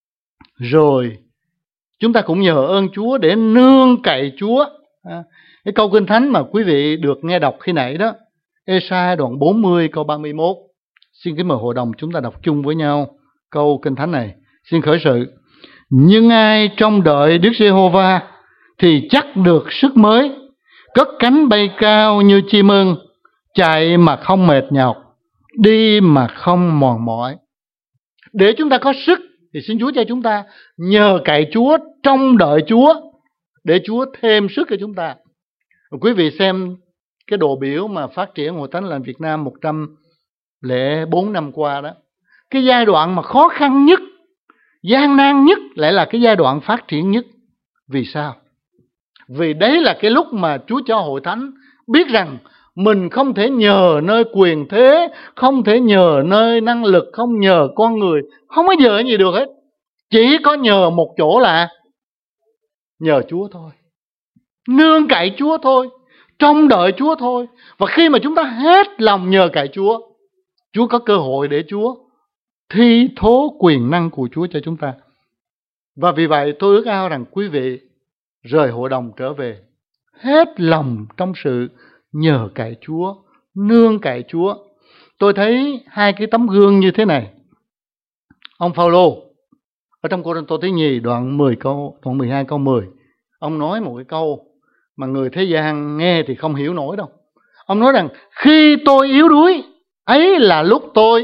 Rồi chúng ta cũng nhờ ơn Chúa để nương cậy Chúa. À, cái câu Kinh Thánh mà quý vị được nghe đọc khi nãy đó, Ê-sai đoạn bốn mươi câu ba mươi mốt. Xin kính mời hội đồng chúng ta đọc chung với nhau câu Kinh Thánh này. Xin khởi sự. Nhưng ai trông đợi Đức Giê-hô-va thì chắc được sức mới, cất cánh bay cao như chim ưng, chạy mà không mệt nhọc, đi mà không mòn mỏi. Để chúng ta có sức thì xin Chúa cho chúng ta nhờ cậy Chúa, trông đợi Chúa để Chúa thêm sức cho chúng ta. Quý vị xem cái đồ biểu mà phát triển Hội Thánh Lành Việt Nam một trăm lẻ bốn năm qua đó, cái giai đoạn mà khó khăn nhất, gian nan nhất lại là cái giai đoạn phát triển nhất. Vì sao? Vì đấy là cái lúc mà Chúa cho Hội Thánh biết rằng mình không thể nhờ nơi quyền thế, không thể nhờ nơi năng lực, không nhờ con người, không có nhờ gì được hết. Chỉ có nhờ một chỗ là nhờ Chúa thôi, nương cậy Chúa thôi, trông đợi Chúa thôi. Và khi mà chúng ta hết lòng nhờ cậy Chúa, Chúa có cơ hội để Chúa thi thố quyền năng của Chúa cho chúng ta. Và vì vậy tôi ước ao rằng quý vị rời hội đồng trở về hết lòng trong sự nhờ cậy Chúa, nương cậy Chúa. Tôi thấy hai cái tấm gương như thế này. Ông Phao-lô ở trong Cô-rinh-tô thứ nhì đoạn mười câu, đoạn mười hai câu mười, ông nói một cái câu mà người thế gian nghe thì không hiểu nổi đâu. Ông nói rằng khi tôi yếu đuối, ấy là lúc tôi.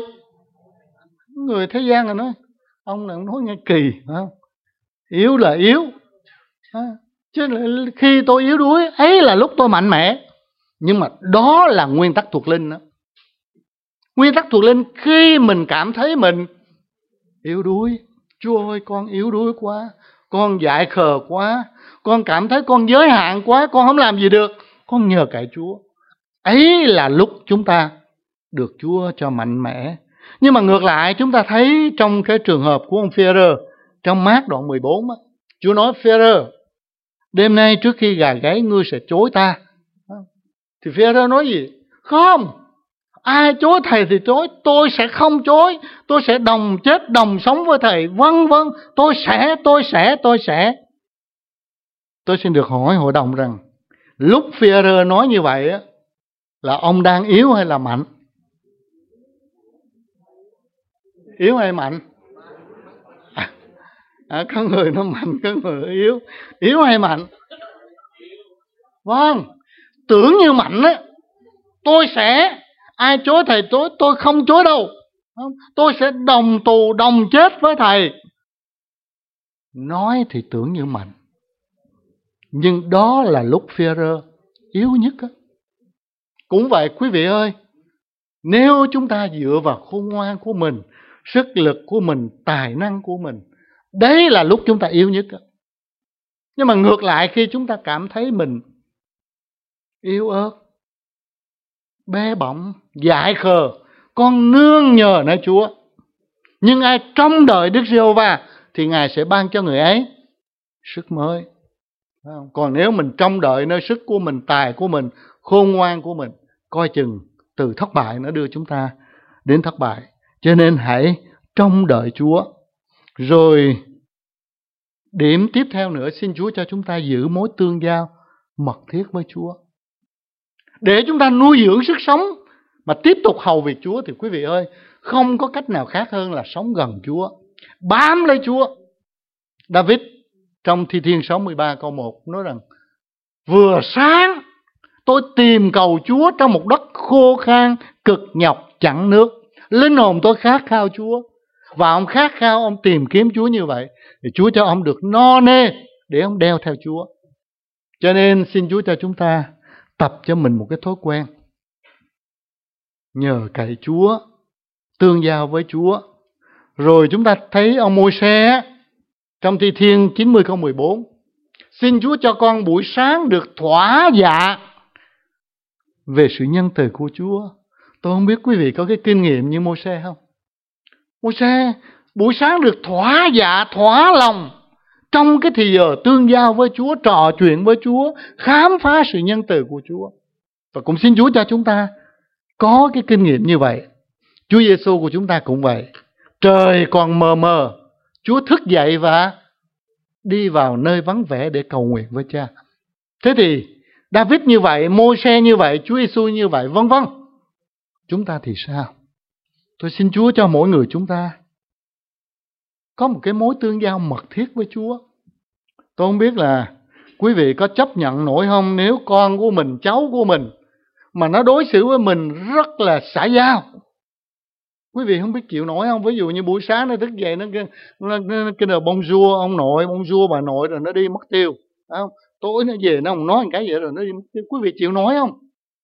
Người thế gian là nói, ông là nói nghe kỳ, phải không? Yếu là yếu, à, chứ khi tôi yếu đuối, ấy là lúc tôi mạnh mẽ. Nhưng mà đó là nguyên tắc thuộc linh đó. Nguyên tắc thuộc linh khi mình cảm thấy mình yếu đuối, Chúa ơi con yếu đuối quá, con dại khờ quá, con cảm thấy con giới hạn quá, con không làm gì được, con nhờ cậy Chúa. Ấy là lúc chúng ta được Chúa cho mạnh mẽ. Nhưng mà ngược lại chúng ta thấy trong cái trường hợp của ông Phi-e-rơ trong Mác đoạn mười bốn, Chúa nói Phi-e-rơ, đêm nay trước khi gà gáy ngươi sẽ chối ta. Thì Phi-e-rơ nói gì? Không, ai chối thầy thì chối, tôi sẽ không chối, tôi sẽ đồng chết đồng sống với thầy. Vâng vâng, tôi sẽ, tôi sẽ, tôi sẽ. Tôi xin được hỏi hội đồng rằng lúc Phi-e-rơ nói như vậy á, là ông đang yếu hay là mạnh? Yếu hay mạnh? À, à, có người nó mạnh, có người yếu. Yếu hay mạnh? Vâng, tưởng như mạnh á, tôi sẽ, ai chối thầy chối, tôi không chối đâu, tôi sẽ đồng tù đồng chết với thầy. Nói thì tưởng như mạnh, nhưng đó là lúc Phi-e-rơ yếu nhất á. Cũng vậy quý vị ơi, nếu chúng ta dựa vào khôn ngoan của mình, sức lực của mình, tài năng của mình, đấy là lúc chúng ta yếu nhất á. Nhưng mà ngược lại khi chúng ta cảm thấy mình yếu ớt, bé bỏng, dại khờ, con nương nhờ nơi Chúa. Nhưng ai trông đợi Đức Giê-hô-va thì Ngài sẽ ban cho người ấy sức mới. Còn nếu mình trông đợi nơi sức của mình, tài của mình, khôn ngoan của mình, coi chừng từ thất bại nó đưa chúng ta đến thất bại. Cho nên hãy trông đợi Chúa. Rồi điểm tiếp theo nữa, xin Chúa cho chúng ta giữ mối tương giao mật thiết với Chúa. Để chúng ta nuôi dưỡng sức sống mà tiếp tục hầu việc Chúa thì quý vị ơi, không có cách nào khác hơn là sống gần Chúa, bám lấy Chúa. David trong Thi Thiên sáu mươi ba câu một nói rằng: vừa sáng tôi tìm cầu Chúa trong một đất khô khan cực nhọc chẳng nước. Linh hồn tôi khát khao Chúa, và ông khát khao, ông tìm kiếm Chúa như vậy thì Chúa cho ông được no nê để ông đeo theo Chúa. Cho nên xin Chúa cho chúng ta tập cho mình một cái thói quen nhờ cậy Chúa, tương giao với Chúa. Rồi chúng ta thấy ông Môi-se trong Thi Thiên chín mươi câu mười bốn: xin Chúa cho con buổi sáng được thỏa dạ về sự nhân từ của Chúa. Tôi không biết quý vị có cái kinh nghiệm như Môi-se không? Môi-se buổi sáng được thỏa dạ, thỏa lòng trong cái thì giờ tương giao với Chúa, trò chuyện với Chúa, khám phá sự nhân từ của Chúa. Và cũng xin Chúa cho chúng ta có cái kinh nghiệm như vậy. Chúa Giêsu của chúng ta cũng vậy. Trời còn mờ mờ, Chúa thức dậy và đi vào nơi vắng vẻ để cầu nguyện với Cha. Thế thì David như vậy, Môi-se như vậy, Chúa Giêsu như vậy, vân vân. Chúng ta thì sao? Tôi xin Chúa cho mỗi người chúng ta có một cái mối tương giao mật thiết với Chúa. Tôi không biết là quý vị có chấp nhận nổi không, nếu con của mình, cháu của mình mà nó đối xử với mình rất là xã giao. Quý vị không biết chịu nổi không? Ví dụ như buổi sáng nó thức dậy, nó nó cái đầu bonjour ông nội, bonjour bà nội, rồi nó đi mất tiêu. Không? Tối nó về nó không nói một cái vậy rồi nó đi mất tiêu. Quý vị chịu nổi không?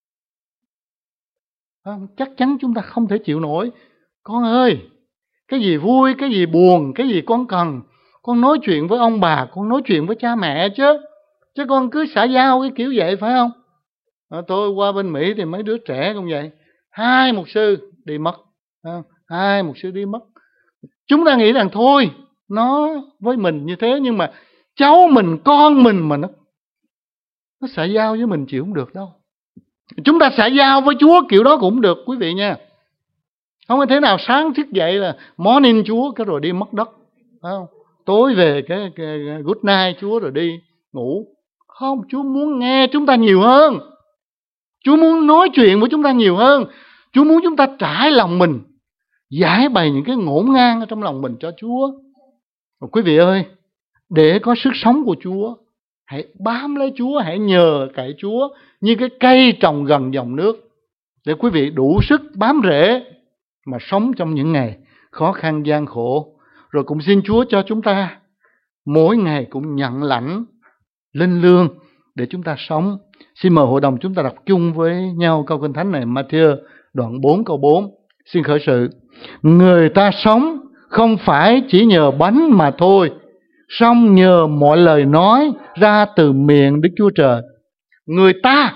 Không? Chắc chắn chúng ta không thể chịu nổi. Con ơi, cái gì vui, cái gì buồn, cái gì con cần, con nói chuyện với ông bà, con nói chuyện với cha mẹ chứ. Chứ con cứ xã giao cái kiểu vậy phải không? À, tôi qua bên Mỹ thì mấy đứa trẻ cũng vậy. Hai mục sư đi mất. À, hai mục sư đi mất. Chúng ta nghĩ rằng thôi, nó với mình như thế, nhưng mà cháu mình, con mình mà nó nó xã giao với mình chịu không được đâu. Chúng ta xã giao với Chúa kiểu đó cũng được quý vị nha. Không có thế nào sáng thức dậy là morning Chúa cái rồi đi mất đất, phải không? Tối về cái, cái good night Chúa rồi đi ngủ. Không, Chúa muốn nghe chúng ta nhiều hơn. Chúa muốn nói chuyện với chúng ta nhiều hơn. Chúa muốn chúng ta trải lòng mình, giải bày những cái ngổn ngang ở trong lòng mình cho Chúa. Và quý vị ơi, để có sức sống của Chúa, hãy bám lấy Chúa, hãy nhờ cậy Chúa như cái cây trồng gần dòng nước, để quý vị đủ sức bám rễ mà sống trong những ngày khó khăn gian khổ. Rồi cũng xin Chúa cho chúng ta mỗi ngày cũng nhận lãnh linh lương để chúng ta sống. Xin mời hội đồng chúng ta đọc chung với nhau câu Kinh Thánh này, Ma-thi-ơ đoạn bốn câu bốn. Xin khởi sự. Người ta sống không phải chỉ nhờ bánh mà thôi, song nhờ mọi lời nói ra từ miệng Đức Chúa Trời. Người ta,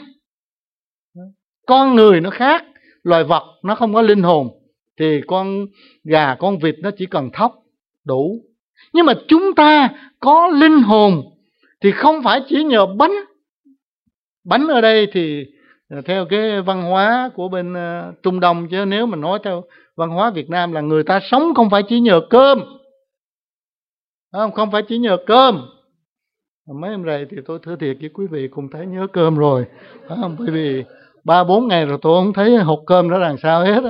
con người nó khác, loài vật nó không có linh hồn, thì con gà, con vịt nó chỉ cần thóc đủ. Nhưng mà chúng ta có linh hồn thì không phải chỉ nhờ bánh. Bánh ở đây thì theo cái văn hóa của bên uh, Trung Đông, chứ nếu mà nói theo văn hóa Việt Nam là người ta sống không phải chỉ nhờ cơm. Không, không phải chỉ nhờ cơm. Mấy hôm nay thì tôi thưa thiệt với quý vị cũng thấy nhớ cơm rồi. Không, bởi vì ba bốn ngày rồi tôi không thấy hộp cơm đó làm sao hết á.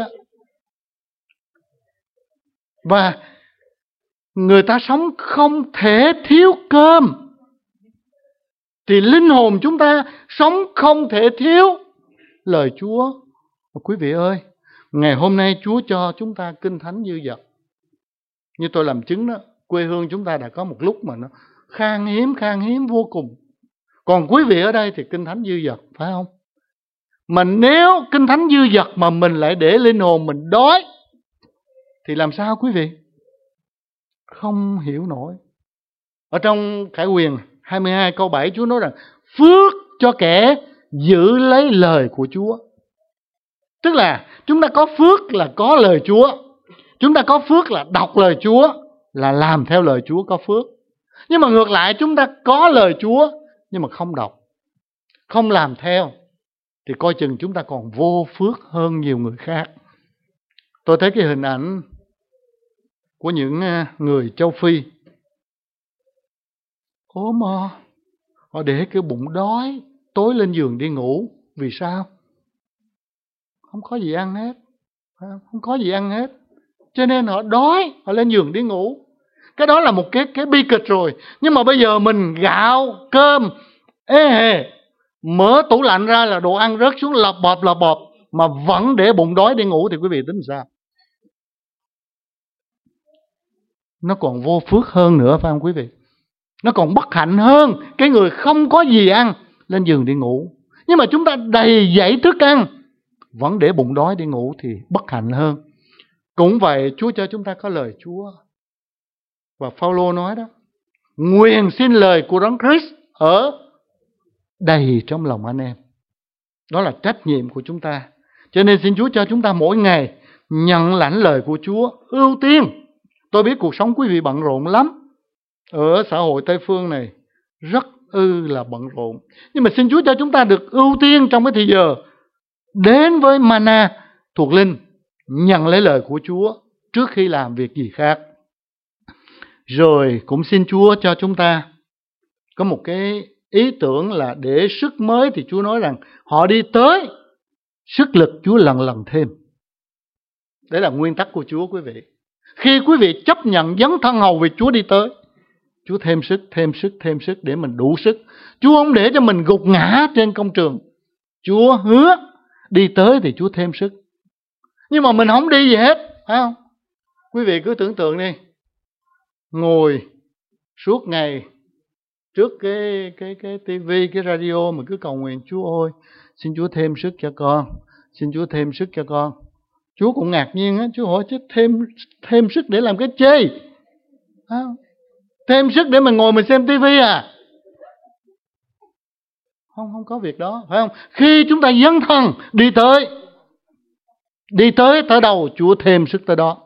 Và người ta sống không thể thiếu cơm, thì linh hồn chúng ta sống không thể thiếu lời Chúa. Và quý vị ơi, ngày hôm nay Chúa cho chúng ta Kinh Thánh dư dật. Như tôi làm chứng đó, quê hương chúng ta đã có một lúc mà nó khan hiếm, khan hiếm vô cùng. Còn quý vị ở đây thì Kinh Thánh dư dật, phải không? Mà nếu Kinh Thánh dư dật mà mình lại để linh hồn mình đói, thì làm sao quý vị? Không hiểu nổi. Ở trong Khải Huyền hai mươi hai câu bảy, Chúa nói rằng phước cho kẻ giữ lấy lời của Chúa. Tức là chúng ta có phước là có lời Chúa. Chúng ta có phước là đọc lời Chúa, là làm theo lời Chúa, có phước. Nhưng mà ngược lại, chúng ta có lời Chúa nhưng mà không đọc, không làm theo, thì coi chừng chúng ta còn vô phước hơn nhiều người khác. Tôi thấy cái hình ảnh của những người châu Phi ốm mò, họ để cái bụng đói, tối lên giường đi ngủ. Vì sao? Không có gì ăn hết. Không có gì ăn hết. Cho nên họ đói, họ lên giường đi ngủ. Cái đó là một cái, cái bi kịch rồi. Nhưng mà bây giờ mình gạo, cơm, ê hề, mở tủ lạnh ra là đồ ăn rớt xuống lọp bọp lọp bọp, mà vẫn để bụng đói đi ngủ, thì quý vị tính sao? Nó còn vô phước hơn nữa, phải không quý vị? Nó còn bất hạnh hơn cái người không có gì ăn, lên giường đi ngủ. Nhưng mà chúng ta đầy dãy thức ăn, vẫn để bụng đói đi ngủ thì bất hạnh hơn. Cũng vậy, Chúa cho chúng ta có lời Chúa. Và Phaolô nói đó, nguyện xin lời của Đấng Christ ở đầy trong lòng anh em. Đó là trách nhiệm của chúng ta. Cho nên xin Chúa cho chúng ta mỗi ngày nhận lãnh lời của Chúa, ưu tiên. Tôi biết cuộc sống quý vị bận rộn lắm. Ở xã hội Tây Phương này rất ư là bận rộn. Nhưng mà xin Chúa cho chúng ta được ưu tiên trong cái thời giờ đến với mana thuộc linh, nhận lấy lời của Chúa trước khi làm việc gì khác. Rồi cũng xin Chúa cho chúng ta có một cái ý tưởng là để sức mới, thì Chúa nói rằng họ đi tới, sức lực Chúa lần lần thêm. Đấy là nguyên tắc của Chúa quý vị. Khi quý vị chấp nhận dấn thân hầu việc Chúa đi tới, Chúa thêm sức, thêm sức, thêm sức để mình đủ sức. Chúa không để cho mình gục ngã trên công trường. Chúa hứa đi tới thì Chúa thêm sức. Nhưng mà mình không đi gì hết, phải không? Quý vị cứ tưởng tượng đi, ngồi suốt ngày trước cái cái cái tivi, cái radio mà cứ cầu nguyện Chúa ơi, xin Chúa thêm sức cho con, xin Chúa thêm sức cho con. Chúa cũng ngạc nhiên á, Chúa hỏi chứ thêm thêm sức để làm cái chê? À, thêm sức để mình ngồi mình xem tivi à? Không, không có việc đó, phải không? Khi chúng ta dấn thân đi tới, đi tới tới đâu Chúa thêm sức tới đó.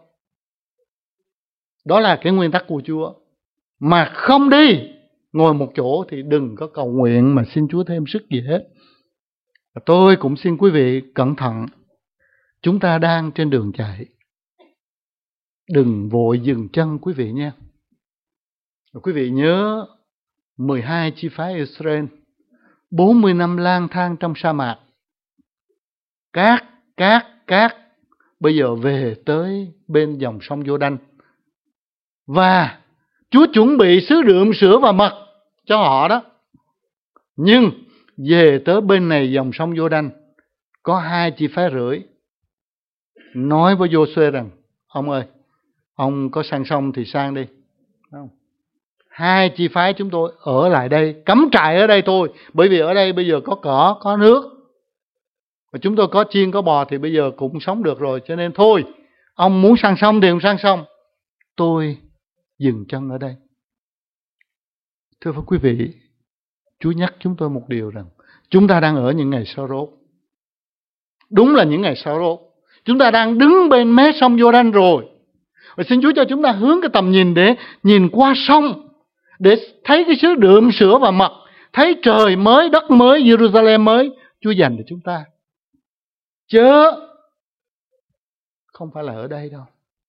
Đó là cái nguyên tắc của Chúa. Mà không đi, ngồi một chỗ thì đừng có cầu nguyện mà xin Chúa thêm sức gì hết. Tôi cũng xin quý vị cẩn thận. Chúng ta đang trên đường chạy, đừng vội dừng chân quý vị nha. Quý vị nhớ mười hai chi phái Israel bốn mươi năm lang thang trong sa mạc, cát, cát, cát, bây giờ về tới bên dòng sông Giô-đanh. Và Chúa chuẩn bị sứ đượm sữa và mật cho họ đó. Nhưng về tới bên này dòng sông Giô-đanh, có hai chi phái rưỡi nói với Giô-suê rằng, ông ơi, ông có sang sông thì sang đi. Không. Hai chi phái chúng tôi ở lại đây, cắm trại ở đây thôi, bởi vì ở đây bây giờ có cỏ, có nước. Và chúng tôi có chiên, có bò thì bây giờ cũng sống được rồi, cho nên thôi, ông muốn sang sông thì ông sang sông. Tôi dừng chân ở đây. Thưa quý vị, Chúa nhắc chúng tôi một điều rằng chúng ta đang ở những ngày sau rốt. Đúng là những ngày sau rốt. Chúng ta đang đứng bên mé sông Giô-đanh rồi. Và xin Chúa cho chúng ta hướng cái tầm nhìn để nhìn qua sông, để thấy cái sứ đượm sữa và mật, thấy trời mới, đất mới, Jerusalem mới Chúa dành cho chúng ta. Chớ không phải là ở đây đâu.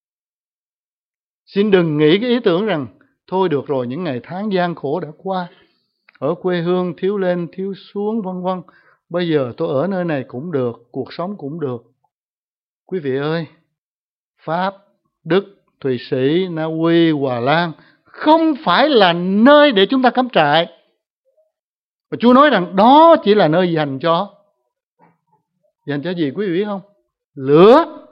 Xin đừng nghĩ cái ý tưởng rằng thôi được rồi, những ngày tháng gian khổ đã qua, ở quê hương thiếu lên thiếu xuống vân vân, bây giờ tôi ở nơi này cũng được, cuộc sống cũng được. Quý vị ơi, Pháp, Đức, Thụy Sĩ, Na Uy, Hòa Lan không phải là nơi để chúng ta cắm trại. Và Chúa nói rằng đó chỉ là nơi dành cho dành cho gì quý vị biết không? Lửa.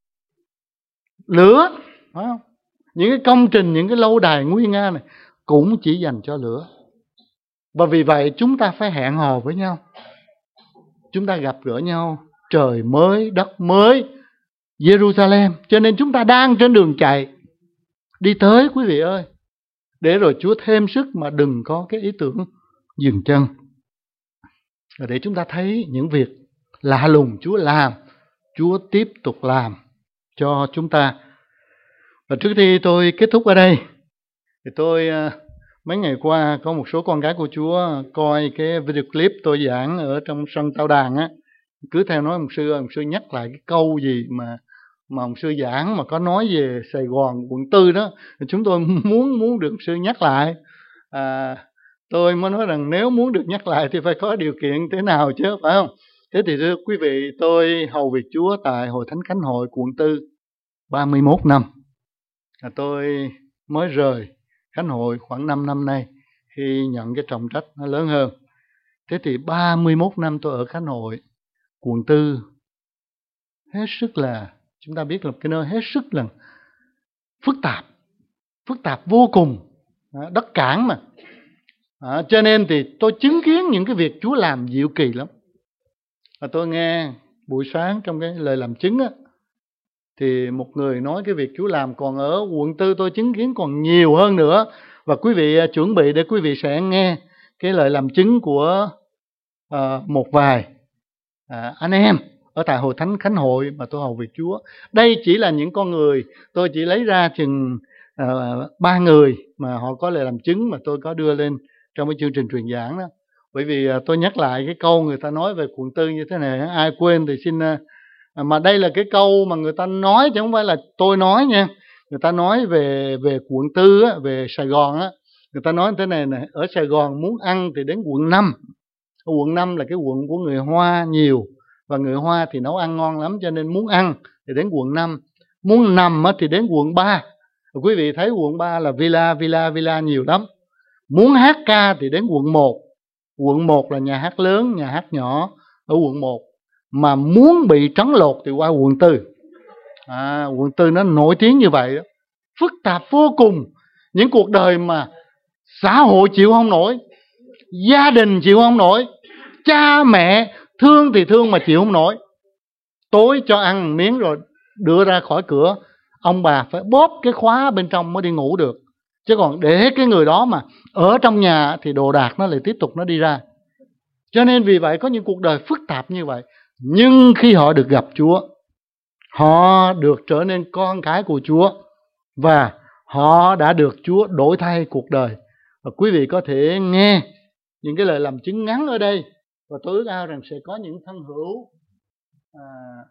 Lửa, phải không? Những cái công trình, những cái lâu đài nguy nga này cũng chỉ dành cho lửa. Và vì vậy chúng ta phải hẹn hò với nhau. Chúng ta gặp gỡ nhau, trời mới, đất mới, Jerusalem. Cho nên chúng ta đang trên đường chạy, đi tới quý vị ơi. Để rồi Chúa thêm sức mà đừng có cái ý tưởng dừng chân. Và để chúng ta thấy những việc lạ lùng Chúa làm, Chúa tiếp tục làm cho chúng ta. Và trước khi tôi kết thúc ở đây, thì tôi mấy ngày qua có một số con gái của Chúa coi cái video clip tôi giảng ở trong sân tao đàn á, cứ theo nói mục sư ơi, mục sư nhắc lại cái câu gì mà mà ông sư giảng mà có nói về Sài Gòn quận tư đó, chúng tôi muốn muốn được sư nhắc lại. À, tôi mới nói rằng nếu muốn được nhắc lại thì phải có điều kiện thế nào chứ, phải không? Thế thì thưa quý vị, tôi hầu việc Chúa tại Hội Thánh Khánh Hội quận tư ba mươi mốt năm. À, tôi mới rời Khánh Hội khoảng năm năm nay khi nhận cái trọng trách nó lớn hơn. Thế thì ba mươi mốt năm tôi ở Khánh Hội quận tư, hết sức là, chúng ta biết là cái nơi hết sức là phức tạp, phức tạp vô cùng, à, đất cảng mà. À, cho nên thì tôi chứng kiến những cái việc Chúa làm diệu kỳ lắm. À, tôi nghe buổi sáng trong cái lời làm chứng á, thì một người nói cái việc Chúa làm còn ở quận tư tôi chứng kiến còn nhiều hơn nữa. Và quý vị uh, chuẩn bị để quý vị sẽ nghe cái lời làm chứng của uh, một vài uh, anh em ở tại Hội Thánh Khánh Hội mà tôi hầu việc Chúa. Đây chỉ là những con người, tôi chỉ lấy ra chừng uh, ba người mà họ có lời làm chứng mà tôi có đưa lên trong cái chương trình truyền giảng đó. Bởi vì uh, tôi nhắc lại cái câu người ta nói về quận tư như thế này, ai quên thì xin... Uh, mà đây là cái câu mà người ta nói chứ không phải là tôi nói nha. Người ta nói về về quận tư á, về Sài Gòn á, người ta nói thế này này, ở Sài Gòn muốn ăn thì đến quận năm. Quận năm là cái quận của người Hoa nhiều, và người Hoa thì nấu ăn ngon lắm, cho nên muốn ăn thì đến quận năm. Muốn nằm á thì đến quận ba. Quý vị thấy quận ba là villa villa villa nhiều lắm. Muốn hát ca thì đến quận một. Quận một là nhà hát lớn, nhà hát nhỏ ở quận một. Mà muốn bị trấn lột thì qua quận tư. À, quận tư nó nổi tiếng như vậy đó. Phức tạp vô cùng. Những cuộc đời mà xã hội chịu không nổi, gia đình chịu không nổi, cha mẹ thương thì thương mà chịu không nổi. Tối cho ăn miếng rồi đưa ra khỏi cửa, ông bà phải bóp cái khóa bên trong mới đi ngủ được. Chứ còn để cái người đó mà ở trong nhà thì đồ đạc nó lại tiếp tục nó đi ra. Cho nên vì vậy có những cuộc đời phức tạp như vậy. Nhưng khi họ được gặp Chúa, họ được trở nên con cái của Chúa, và họ đã được Chúa đổi thay cuộc đời. Và quý vị có thể nghe những cái lời làm chứng ngắn ở đây, và tôi ước ao rằng sẽ có những thân hữu à,